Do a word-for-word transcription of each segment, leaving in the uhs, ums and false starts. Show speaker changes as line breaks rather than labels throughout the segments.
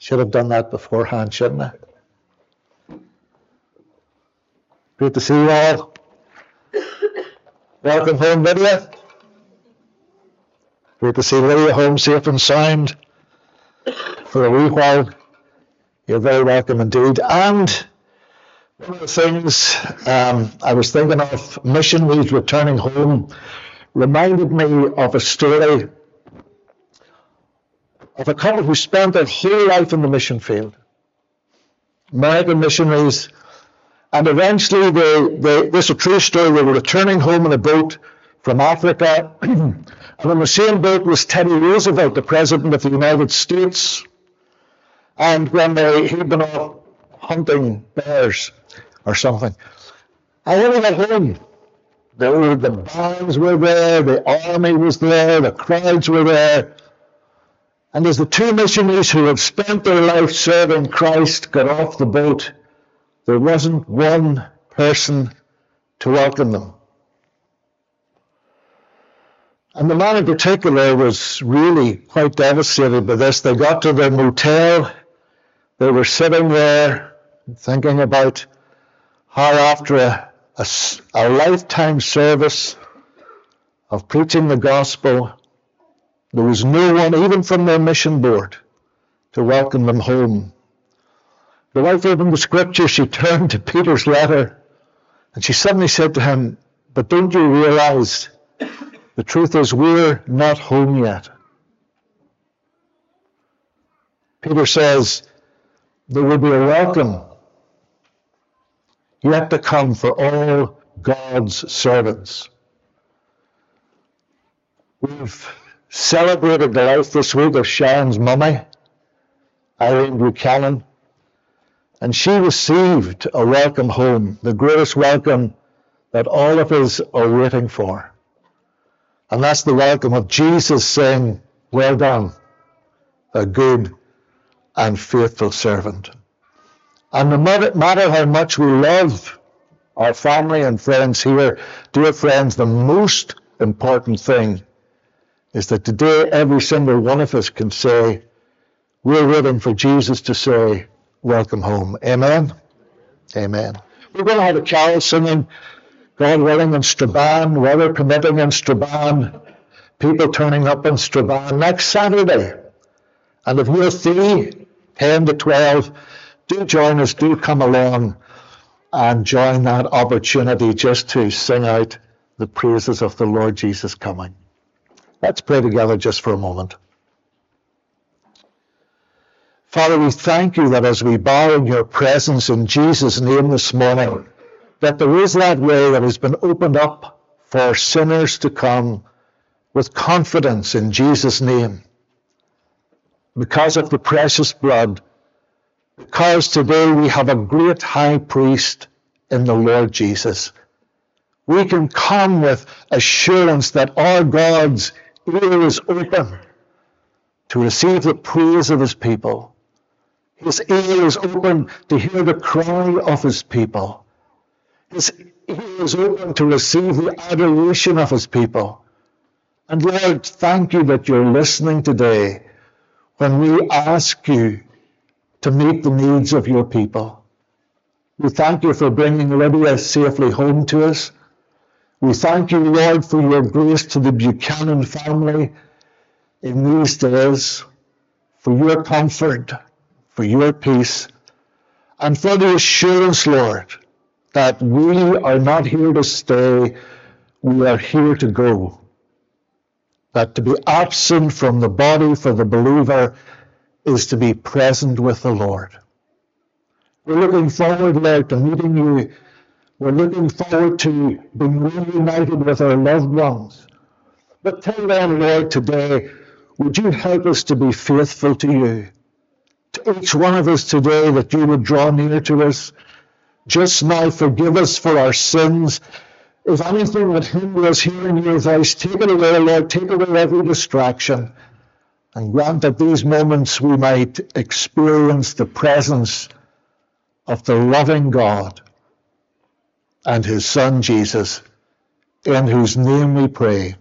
Should have done that beforehand, shouldn't I? Great to see you all. Welcome home, Lydia. Great to see Lydia home safe and sound for a wee while. You're very welcome indeed. And one of the things um, I was thinking of, missionaries returning home, reminded me of a story of a couple who spent their whole life in the mission field. American missionaries. And eventually, they, they, this is a true story, they were returning home in a boat from Africa. And on the same boat was Teddy Roosevelt, the President of the United States. And when they, he'd been off hunting bears or something. And when he got home, there were, the bands were there, the army was there, the crowds were there. And as the two missionaries who had spent their life serving Christ got off the boat, there wasn't one person to welcome them. And the man in particular was really quite devastated by this. They got to their motel. They were sitting there thinking about how after a, a, a lifetime service of preaching the gospel, there was no one, even from their mission board, to welcome them home. The wife opened the scripture, she turned to Peter's letter, and she suddenly said to him, "But don't you realize the truth is we're not home yet?" Peter says, there will be a welcome yet to come for all God's servants. We've celebrated the life this week of Sharon's mummy, Irene Buchanan, and she received a welcome home, the greatest welcome that all of us are waiting for. And that's the welcome of Jesus saying, "Well done, a good and faithful servant." And no matter how much we love our family and friends here, dear friends, the most important thing is that today every single one of us can say, we're waiting for Jesus to say, "Welcome home." Amen? Amen. We're going to have a carol singing, God willing, in Strabane, weather permitting in Strabane, people turning up in Strabane next Saturday. And if you're free, ten to twelve, do join us, do come along and join that opportunity just to sing out the praises of the Lord Jesus coming. Let's pray together just for a moment. Father, we thank you that as we bow in your presence in Jesus' name this morning, that there is that way that has been opened up for sinners to come with confidence in Jesus' name. Because of the precious blood, because today we have a great high priest in the Lord Jesus. We can come with assurance that our God's ear is open to receive the praise of his people. His ear is open to hear the cry of his people. His ear is open to receive the adoration of his people. And Lord, thank you that you're listening today when we ask you to meet the needs of your people. We thank you for bringing Lydia safely home to us. We thank you, Lord, for your grace to the Buchanan family in these days, for your comfort, for your peace, and for the assurance, Lord, that we are not here to stay, we are here to go. That to be absent from the body for the believer is to be present with the Lord. We're looking forward, Lord, to meeting you. We're looking forward to being reunited with our loved ones. But till then, Lord, today, would you help us to be faithful to you? To each one of us today, that you would draw near to us. Just now, forgive us for our sins. If anything would hinder us hearing your voice, take it away, Lord. Take away every distraction. And grant that these moments we might experience the presence of the loving God and his Son Jesus, in whose name we pray.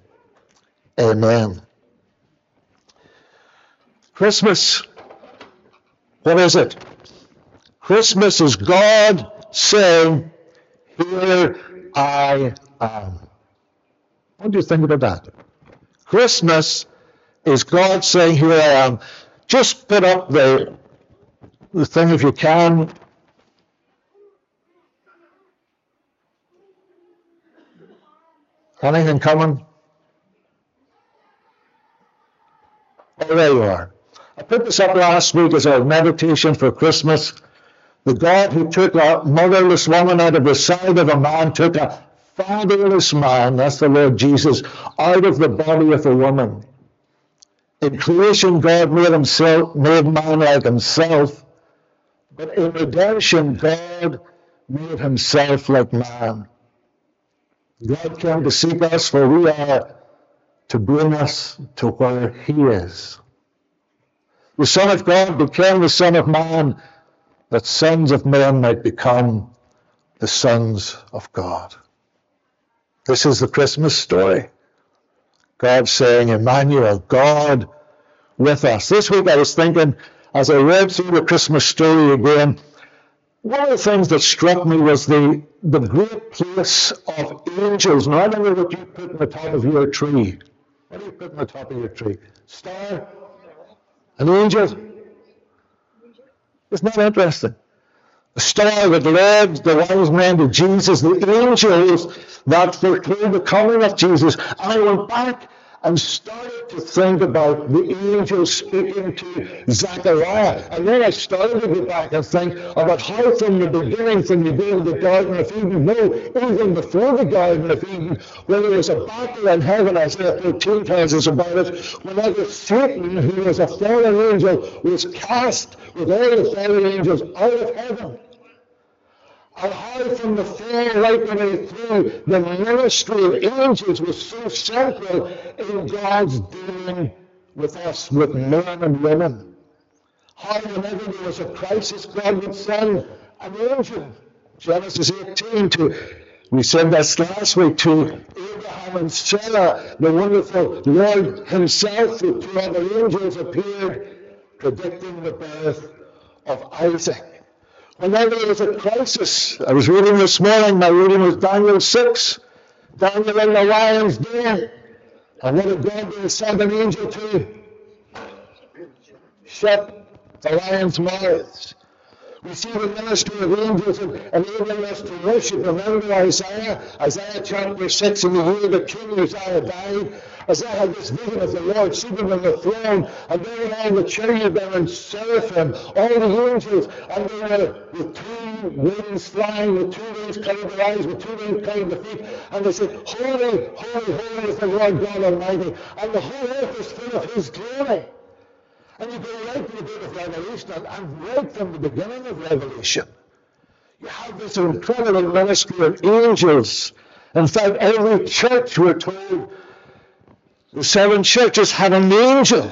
Amen. Christmas What is it? Christmas is God saying, here I am. What do you think about that? Christmas is God saying, here I am. Just put up the, the thing if you can. Anything coming? Oh, there you are. I put this up last week as our meditation for Christmas. The God who took a motherless woman out of the side of a man, took a fatherless man, that's the Lord Jesus, out of the body of a woman. In creation, God made himself, made man like himself, but in redemption, God made himself like man. God came to seek us, for we are to bring us to where he is. The Son of God became the Son of Man, that sons of men might become the sons of God. This is the Christmas story. God saying, Emmanuel, God with us. This week I was thinking, as I read through the Christmas story again, one of the things that struck me was the, the great place of angels. Now, I don't know what you put in the top of your tree. What do you put in the top of your tree? Star? An angel? Isn't that interesting? The star that led the wise men to Jesus, the angels that foretold the coming of Jesus. And I went back and started to think about the angels speaking to Zechariah. And then I started to go back and think about how from the beginning, from the day of the Garden of Eden, no, even before the Garden of Eden, when there was a battle in heaven, Isaiah thirteen tells us about it, whenever Satan, who was a fallen angel, was cast with all the fallen angels out of heaven. And how from the fall right the way through, the ministry of angels was so central in God's dealing with us, with men and women. How whenever there was a crisis, God would send an angel. Genesis eighteen, to, we said this last week, to Abraham and Sarah, the wonderful Lord himself, through two other angels appeared, predicting the birth of Isaac. Whenever there was a crisis, I was reading this morning, my reading was Daniel six, Daniel in the lion's den. And what did God do? Send an angel to shut the lions' mouths. We see the ministry of angels enabling us to worship. Remember Isaiah, Isaiah chapter six, in the year that King Uzziah died, Isaiah had this vision of the Lord seated on the throne, and there were all the cherubim and seraphim, all the angels, and they were with two wings flying, with two wings covering their eyes, with two wings covering their feet, and they said, Holy, holy, holy is the Lord God Almighty, and the whole earth is full of his glory. And you go right to the book of Revelation, and, and right from the beginning of Revelation, you have this incredible ministry of angels. In fact, every church, we're told, the seven churches had an angel.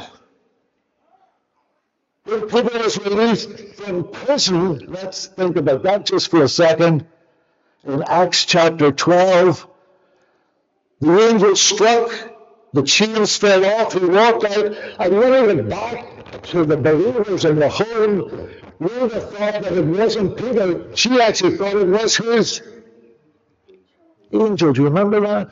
When Peter was released from prison, let's think about that just for a second. In Acts chapter twelve, the angel struck, the chains fell off, he walked out, and when he went back to the believers in the home, Rhoda thought that it wasn't Peter. She actually thought it was his angel. Do you remember that?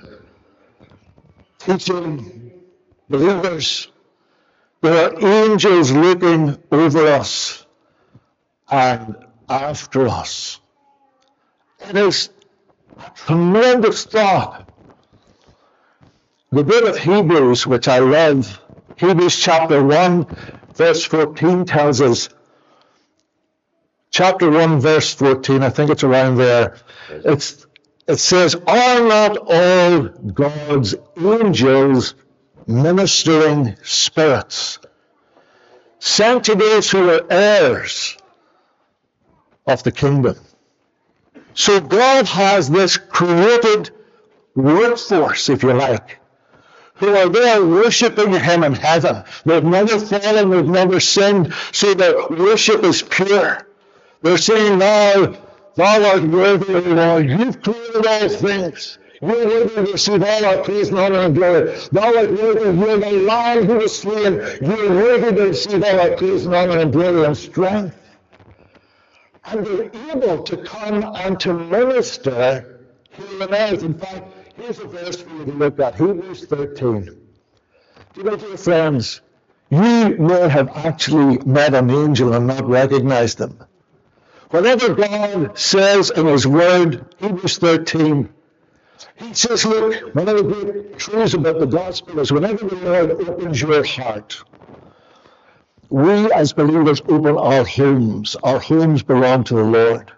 Teaching believers, there are angels looking over us and after us. It is a tremendous thought. The book of Hebrews, which I love, Hebrews chapter one, verse fourteen tells us, chapter one, verse fourteen, I think it's around there, it's, it says, are not all God's angels ministering spirits, sent to those who are heirs of the kingdom? So God has this created workforce, if you like, who are there worshiping him in heaven. They've never fallen, they've never sinned, so their worship is pure. They're saying, now, thou art worthy, O Lord, you've created all things. You're worthy to receive all our praise and honor and glory. Thou art worthy. You're the Lamb who was slain. You're worthy to receive all our praise and honor and glory and strength. And they're able to come and to minister here on earth. In fact, here's a verse for you to look at, Hebrews thirteen. Do you know, dear friends, you may have actually met an angel and not recognized them. Whatever God says in His Word, Hebrews thirteen, He says, look, one of the great truths about the gospel is whenever the Lord opens your heart, we as believers open our homes. Our homes belong to the Lord.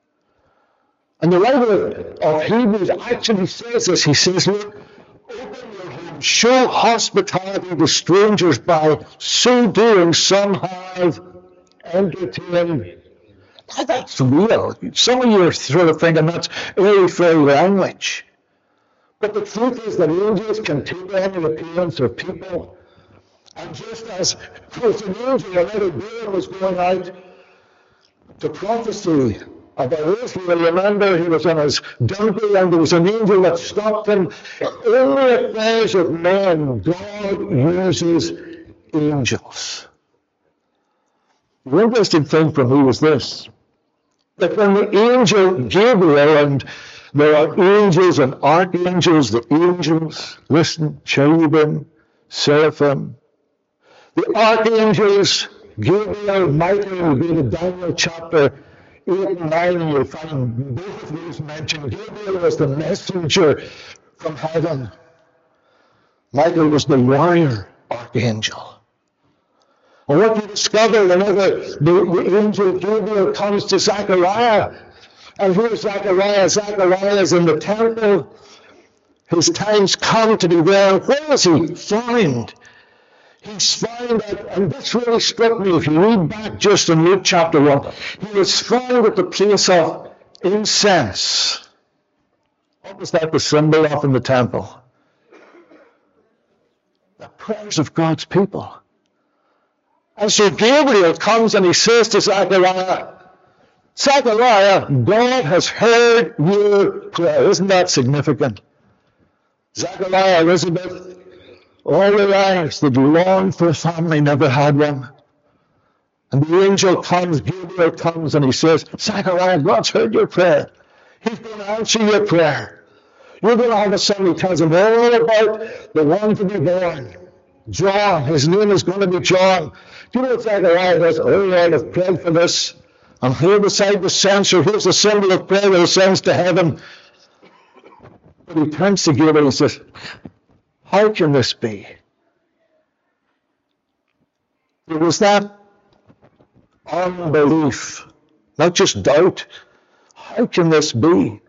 And the writer of Hebrews actually says this. He says, look, open your home, show hospitality to strangers. By so doing, some have entertained. Now, that's real. Some of you are sort of thinking that's airy-fairy language. But the truth is that angels can take on the appearance of people. And just as there was an angel, another being was going out to prophesy about Israel. Remember, he was on his donkey and there was an angel that stopped him. In the affairs of men, God uses angels. The interesting thing for me was this, that when the angel Gabriel, and there are angels and archangels, the angels, listen, cherubim, seraphim, the archangels, Gabriel, Michael, we go to Daniel chapter eight and nine, and you'll find both of these mentioned. Gabriel was the messenger from heaven. Michael was the warrior archangel. And what you discover whenever the, the angel Gabriel comes to Zechariah, and here's Zechariah, Zechariah is in the temple, his time's come to be there. Where is he found? He's found at, and this really struck me, if you read back just in Luke chapter one, he was found at the place of incense. What was that the symbol of in the temple? The prayers of God's people. And so Gabriel comes and he says to Zechariah, Zechariah, God has heard your prayer. Isn't that significant? Zechariah, Elizabeth, all their lives they'd longed for a family, never had one. And the angel comes, Gabriel comes, and he says, Zechariah, God's heard your prayer. He's going to answer your prayer. You're going to have a son who tells him all about the one to be born. John, his name is going to be John. Do you know what Zechariah does? Oh Lord, I've prayed for this. And here beside the censer, here's the symbol of prayer that he sends to heaven. But he turns to Gabriel and says, how can this be? There was that unbelief, not just doubt. How can this be?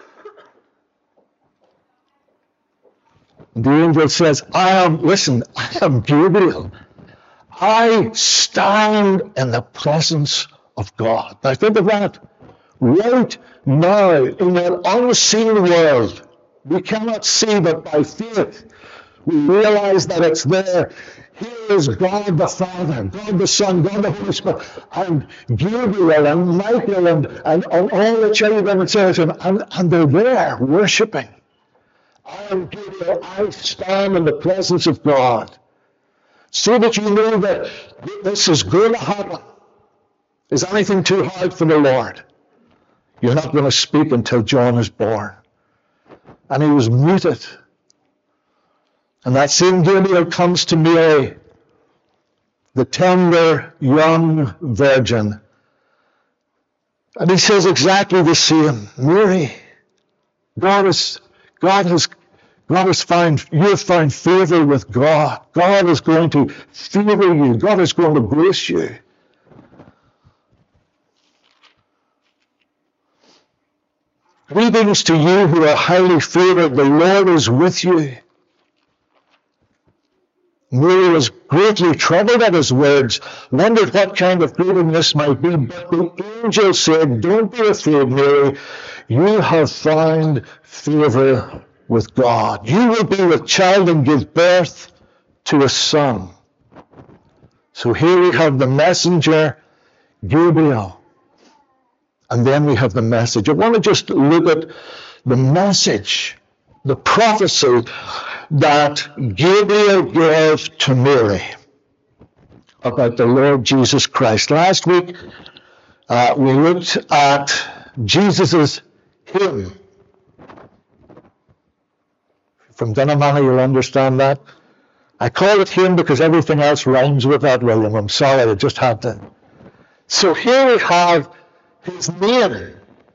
The angel says, I am, listen, I am Gabriel. I stand in the presence of God. Now think of that. Right now, in an unseen world, we cannot see, but by faith, we realize that it's there. Here is God the Father, God the Son, God the Holy Spirit, and Gabriel and Michael and, and, and all the cherubim and seraphim, and, and they're there worshiping. I am Gabriel, I stand in the presence of God. So that you know that this is going to happen. Is anything too hard for the Lord? You're not going to speak until John is born. And he was muted. And that same Gabriel comes to Mary, the tender young virgin. And he says exactly the same. Mary, God is, God has, God has found, you have found favor with God. God is going to favor you. God is going to grace you. Greetings to you who are highly favored. The Lord is with you. Mary was greatly troubled at his words, wondered what kind of greeting this might be. But the angel said, don't be afraid, Mary. You have found favor with God. You will be with child and give birth to a son. So here we have the messenger, Gabriel. And then we have the message. I want to just look at the message the prophecy that Gabriel gave to Mary about the Lord Jesus Christ. Last week, uh, we looked at Jesus' hymn. From Dunnamana, you'll understand that. I call it hymn because everything else rhymes with that, William. I'm sorry, I just had to. So here we have his name,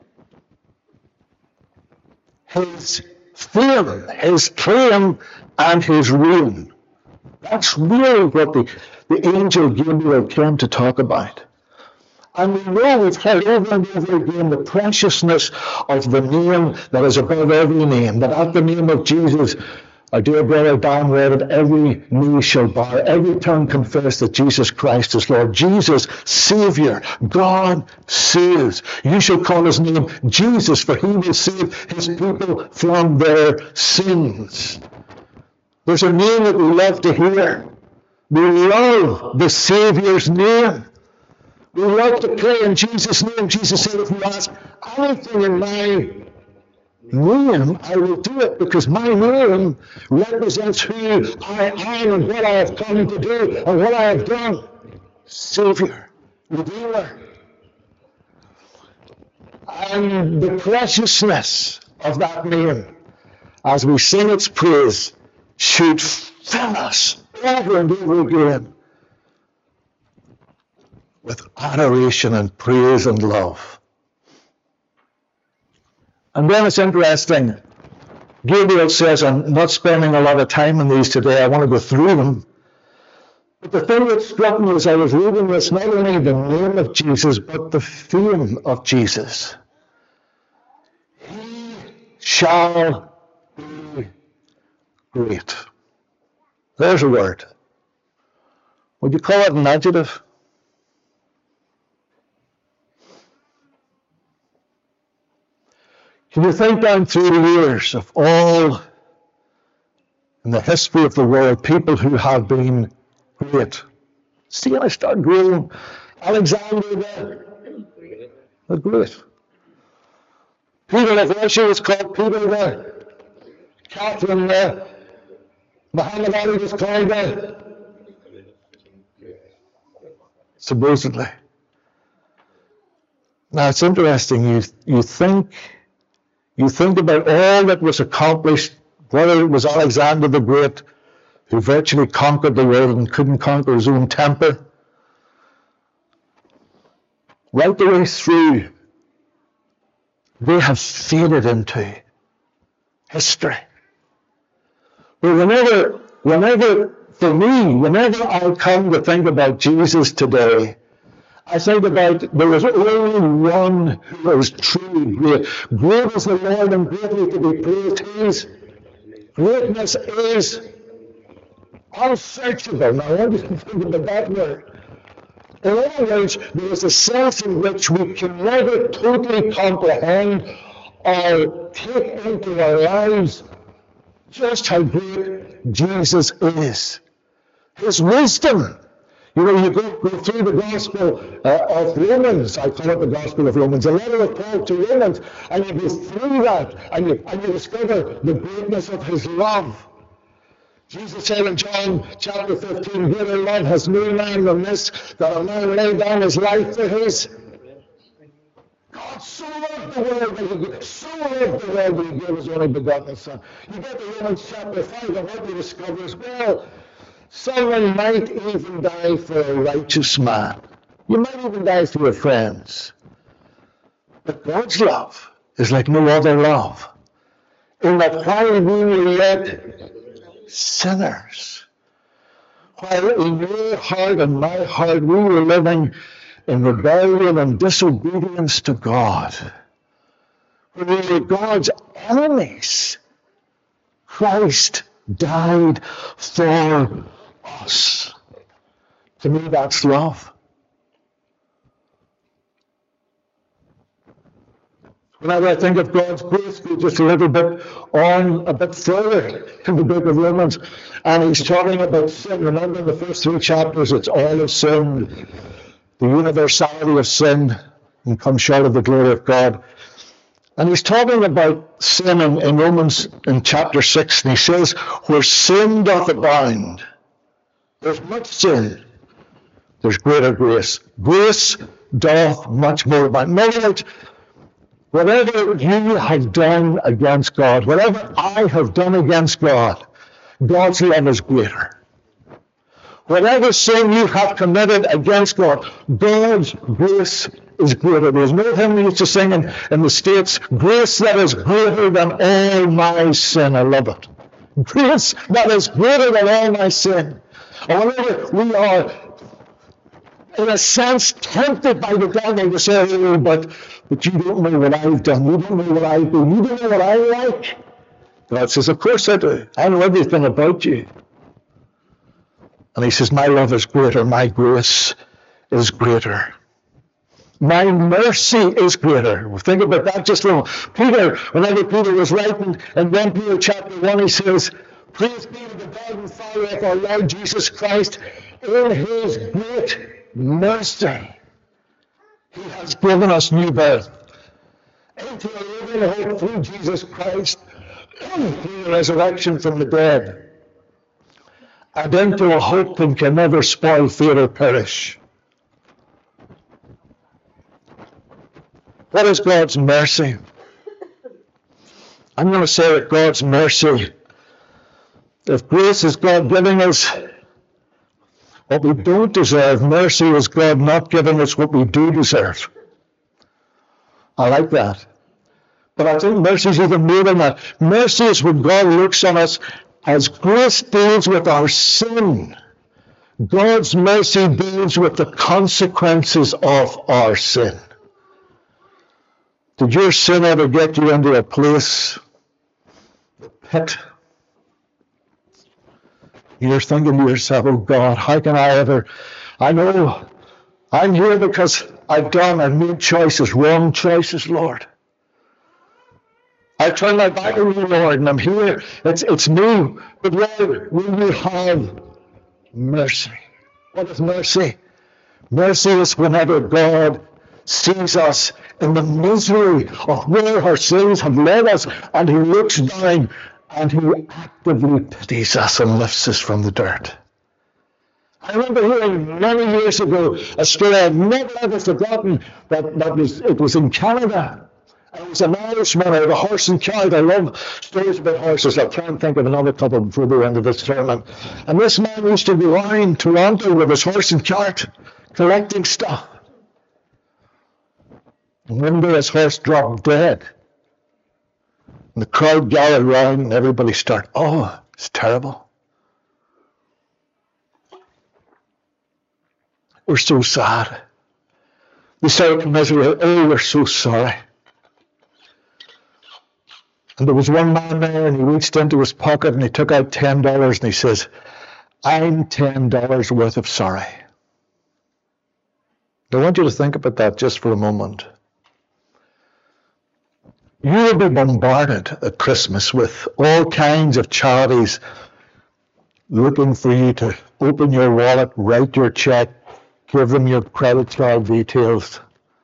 his fame, his claim, and his reign. That's really what the, the angel Gabriel came to talk about. And we know, we've heard over and over again the preciousness of the name that is above every name, that at the name of Jesus, our dear brother Dan read it, every knee shall bow, every tongue confess that Jesus Christ is Lord. Jesus, Savior, God saves. You shall call his name Jesus, for he will save his people from their sins. There's a name that we love to hear. We love the Savior's name. We love to pray in Jesus' name. Jesus said, if you ask anything in my name, I will do it, because my name represents who I am and what I have come to do and what I have done. Savior, Redeemer. And the preciousness of that name, as we sing its praise, should fill us over and over again with adoration and praise and love. And then it's interesting. Gabriel says, I'm not spending a lot of time on these today, I want to go through them. But the thing that struck me as I was reading this, not only the name of Jesus, but the fame of Jesus. He shall be great. There's a word. Would you call it an adjective? Can you think down through the years of all in the history of the world, people who have been great? See, I start growing. Alexander the, the Great. Peter of Russia was called Peter the. Catherine the. Muhammad Ali was called the. Supposedly. Now it's interesting. You you think. You think about all that was accomplished, whether it was Alexander the Great, who virtually conquered the world and couldn't conquer his own temper, right the way through, they have faded into history. But whenever, whenever, for me, whenever I come to think about Jesus today, I think about there was only one who was truly great. Great is the Lord and greatly to be praised. His greatness is unsearchable. Now, I want you to think about that word. In other words, there is a sense in which we can never totally comprehend or take into our lives just how great Jesus is. His wisdom. You know, you go, go through the Gospel uh, of Romans, I call it the Gospel of Romans, a letter of Paul to Romans, and you go through that, and you, and you discover the greatness of his love. Jesus said in John chapter fifteen, greater love has no man than this, that a man lay down his life for his. God so loved the world that he gave, so loved the world that he gave his only begotten Son. You get to Romans chapter five, and what you discover is, well, someone might even die for a righteous man. You might even die for your friends. But God's love is like no other love. In that while we were yet sinners, while in your heart and my heart we were living in rebellion and disobedience to God, when we were God's enemies, Christ died for us. To me, that's love. Whenever I think of God's grace, go just a little bit on, a bit further in the book of Romans, and he's talking about sin. Remember in the first three chapters, it's all of sin, the universality of sin, and come short of the glory of God. And he's talking about sin in, in Romans in chapter six, and he says, where sin doth abound, there's much sin, there's greater grace. Grace doth much more abound. In other words, whatever you have done against God, whatever I have done against God, God's love is greater. Whatever sin you have committed against God, God's grace is greater. There's no hymn we used to sing in, in the States, grace that is greater than all my sin. I love it. Grace that is greater than all my sin. And whenever we are, in a sense, tempted by the devil to say, oh, but, but you don't know what I've done. You don't know what I do. You don't know what I like. God says, of course I do. I know everything about you. And he says, my love is greater. My grace is greater. My mercy is greater. Think about that just a little. Peter, whenever Peter was writing in First Peter chapter one, he says, praise be to the God and Father of our Lord Jesus Christ. In his great mercy, he has given us new birth into a living hope through Jesus Christ, through the resurrection from the dead, and into a hope that can never spoil, fade, or perish. What is God's mercy? I'm going to say that God's mercy, if grace is God giving us what we don't deserve, mercy is God not giving us what we do deserve. I like that. But I think mercy is even more than that. Mercy is when God looks on us as grace deals with our sin. God's mercy deals with the consequences of our sin. Did your sin ever get you into a place, the pit? You're thinking to yourself, oh God, how can I ever, I know I'm here because I've done, I've made choices, wrong choices, Lord. I turned my back on you, Lord, and I'm here. It's, it's me. But Lord, will you have mercy? What is mercy? Mercy is whenever God sees us in the misery of where our sins have led us, and he looks down and he actively pities us and lifts us from the dirt. I remember hearing many years ago a story I've never ever forgotten, that, that was, it was in Canada. It was an Irishman out of a horse and cart. I love stories about horses. I'll try and think of another couple before the end of this sermon. And this man used to be around Toronto with his horse and cart, collecting stuff. And one day his horse dropped dead. And the crowd gathered around and everybody started, oh, it's terrible. We're so sad. They started commiserating, oh, we're so sorry. And there was one man there, and he reached into his pocket and he took out ten dollars and he says, I'm ten dollars worth of sorry. I want you to think about that just for a moment. You will be bombarded at Christmas with all kinds of charities looking for you to open your wallet, write your check, give them your credit card details.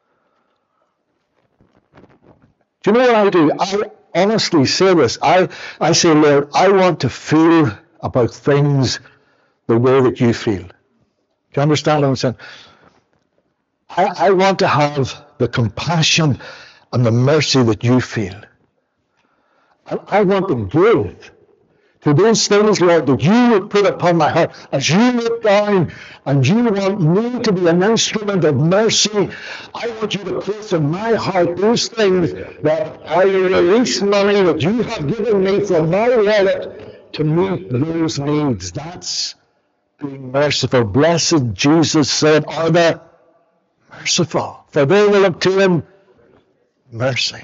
Do you know what I do? I honestly say this. I, I say, Lord, I want to feel about things the way that you feel. Do you understand what I'm saying? I, I want to have the compassion and the mercy that you feel. I, I want to give to those things, Lord, that you would put upon my heart. As you look down and you want me to be an instrument of mercy, I want you to place in my heart those things that I release money that you have given me from my wallet to meet those needs. That's being merciful. Blessed, Jesus said, are the merciful, for they will obtain mercy.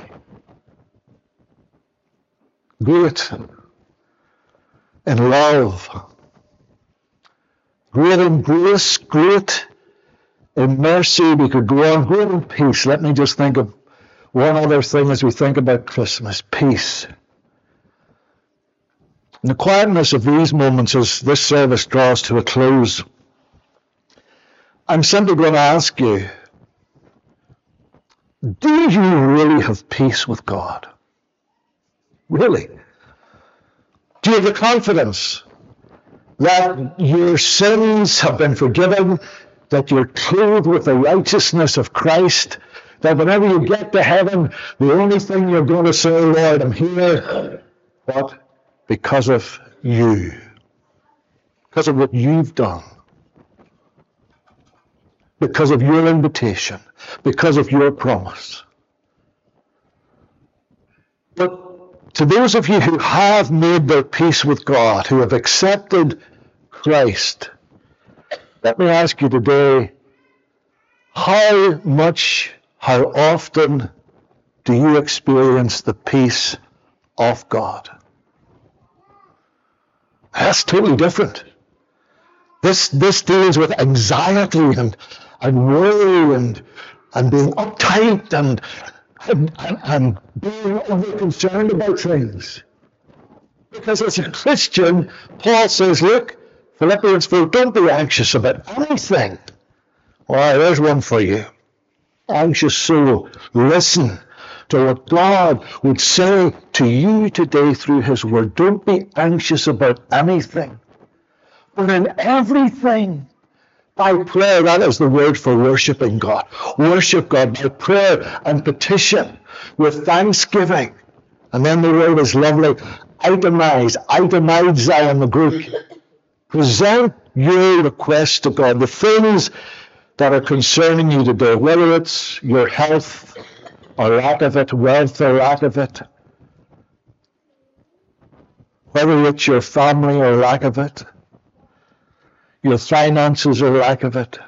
Great in love, great in grace, great in mercy. We could go on. Great in peace. Let me just think of one other thing as we think about Christmas. Peace. In the quietness of these moments as this service draws to a close, I'm simply going to ask you, do you really have peace with God? Really? Do you have the confidence that your sins have been forgiven, that you're clothed with the righteousness of Christ, that whenever you get to heaven, the only thing you're going to say, Lord, I'm here, what? Because of you. Because of what you've done. Because of your invitation. Because of your promise. But to those of you who have made their peace with God, who have accepted Christ, let me ask you today, how much, how often do you experience the peace of God? That's totally different. This, this deals with anxiety and, and worry and, and being uptight and, and, and, and being over concerned about things. Because as a Christian, Paul says, look, Philippians four, don't be anxious about anything. Well, there's one for you. Anxious soul, listen to what God would say to you today through his word. Don't be anxious about anything. But in everything, by prayer, that is the word for worshiping God. Worship God by prayer and petition with thanksgiving. And then the word is lovely. Itemize, itemize in the Greek. Present your requests to God, the things that are concerning you today, whether it's your health or lack of it, wealth or lack of it, whether it's your family or lack of it, your finances or lack of it.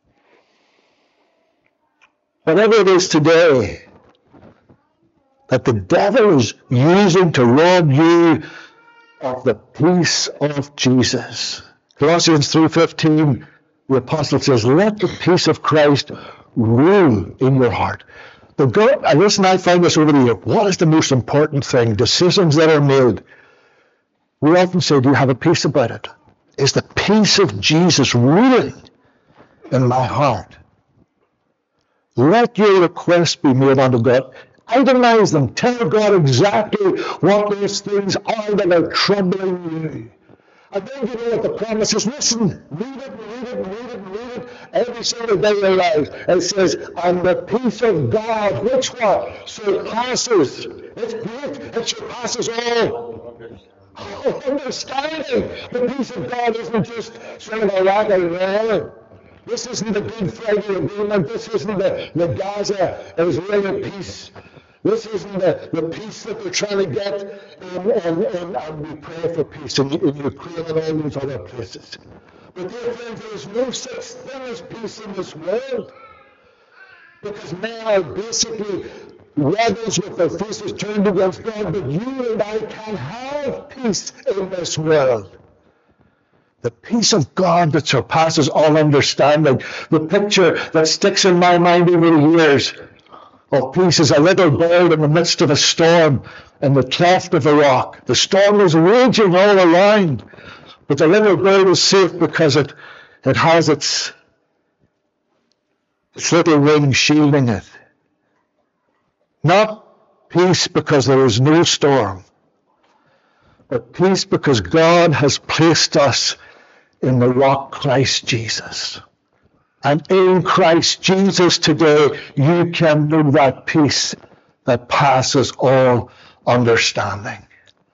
Whatever it is today that the devil is using to rob you of the peace of Jesus. Colossians three fifteen, the apostle says, let the peace of Christ rule in your heart. The God, listen, I found this over the year. What is the most important thing? Decisions that are made. We often say, do you have a peace about it? Is the peace of Jesus ruling in my heart? Let your requests be made unto God. Itemize them. Tell God exactly what those things are that are troubling you. And then you know what the promise is. Listen, read it, read it, read it, read it every single day of your life. It says, and the peace of God, which what? Surpasses. It's great. It surpasses all. Oh, understanding. The peace of God isn't just sort of a lack of there. This isn't the Good Friday Agreement. This isn't the, the Gaza Israeli peace. This isn't the, the peace that they're trying to get, and, and, and, and we pray for peace in, in Ukraine and all these other places. But dear friends, there is no such thing as peace in this world. Because men are basically rebels with their faces turned against God, but you and I can have peace in this world. The peace of God that surpasses all understanding. The picture that sticks in my mind over the years of peace is a little bird in the midst of a storm in the cleft of a rock. The storm is raging all around, but the little bird is safe because it, it has its, its little wing shielding it. Not peace because there is no storm, but peace because God has placed us in the rock Christ Jesus. And in Christ Jesus today, you can know that peace that passes all understanding.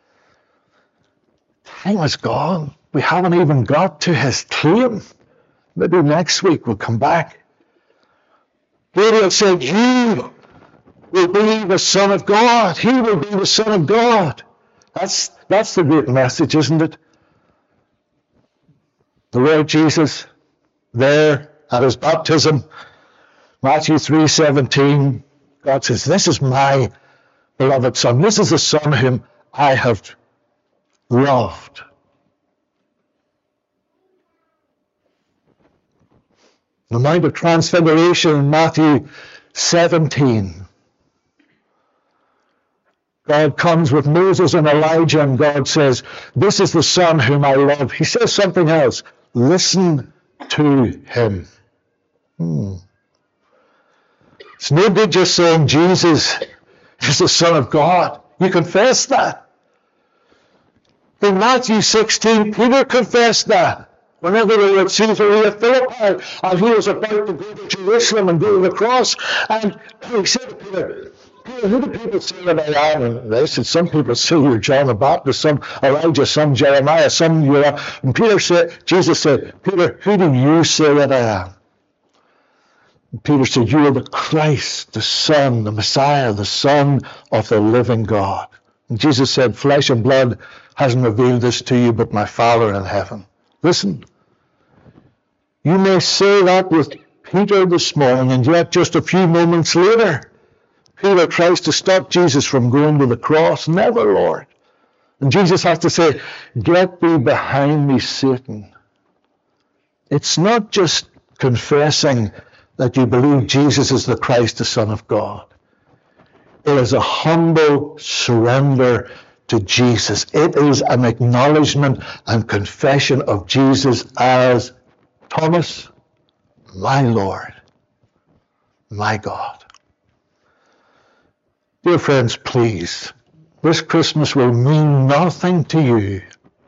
Time is gone. We haven't even got to his claim. Maybe next week we'll come back. Gabriel said, you will be the Son of God. He will be the Son of God. That's, that's the great message, isn't it? The Lord Jesus, there at his baptism, Matthew three seventeen, God says, this is my beloved Son. This is the Son whom I have loved. The Mount of Transfiguration in Matthew seventeen. God comes with Moses and Elijah, and God says, this is the Son whom I love. He says something else. Listen to him. Hmm. It's no good just saying Jesus is the Son of God. You confess that. In Matthew sixteen, Peter confessed that. Whenever they were at Caesarea Philippi, and he was about to go to Jerusalem and go to the cross, and he said to Peter, Peter, who do people say that I am? And they said, some people say you're John the Baptist, some Elijah, some Jeremiah, some you're... And Peter said, Jesus said, Peter, who do you say that I am? And Peter said, you are the Christ, the Son, the Messiah, the Son of the living God. And Jesus said, flesh and blood hasn't revealed this to you, but my Father in heaven. Listen, you may say that with Peter this morning, and yet just a few moments later, Peter tries to stop Jesus from going to the cross. Never, Lord. And Jesus has to say, get thee behind me, Satan. It's not just confessing that you believe Jesus is the Christ, the Son of God. It is a humble surrender to Jesus. It is an acknowledgement and confession of Jesus as Thomas, my Lord, my God. Dear friends, please, this Christmas will mean nothing to you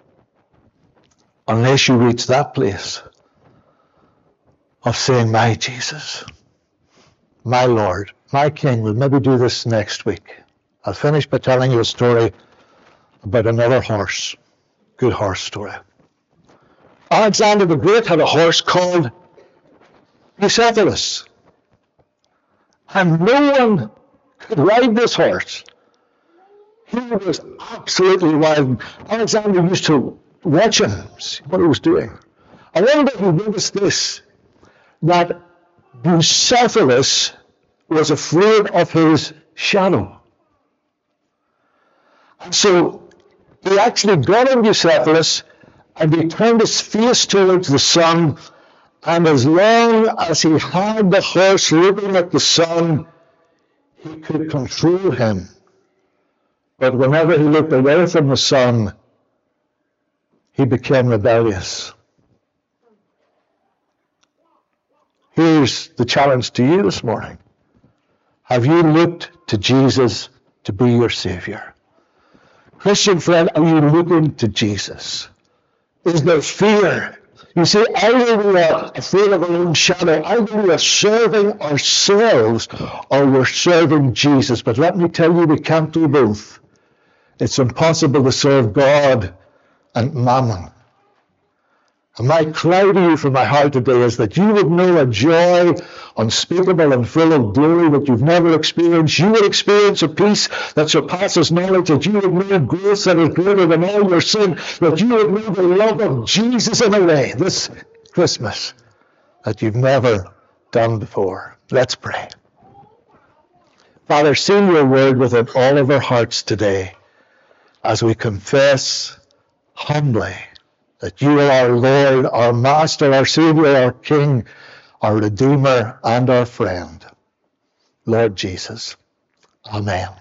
unless you reach that place of saying, my Jesus, my Lord, my King. We'll maybe do this next week. I'll finish by telling you a story about another horse. Good horse story. Alexander the Great had a horse called Bucephalus. And no one could ride this horse. He was absolutely wild. Alexander used to watch him, see what he was doing. I wonder if you noticed this, that Bucephalus was afraid of his shadow. And so he actually got on Bucephalus and he turned his face towards the sun, and as long as he had the horse looking at the sun, he could control him. But whenever he looked away from the sun, he became rebellious. Here's the challenge to you this morning. Have you looked to Jesus to be your Savior? Christian friend, are you looking to Jesus? Is there fear? You see, either we are afraid of our own shadow, either we are serving ourselves or we're serving Jesus. But let me tell you, we can't do both. It's impossible to serve God and mammon. And my cry to you from my heart today is that you would know a joy unspeakable and full of glory that you've never experienced. You would experience a peace that surpasses knowledge, that you would know grace that is greater than all your sin, that you would know the love of Jesus in a way this Christmas that you've never done before. Let's pray. Father, seal your word within all of our hearts today as we confess humbly that you are our Lord, our Master, our Savior, our King, our Redeemer, and our friend. Lord Jesus. Amen.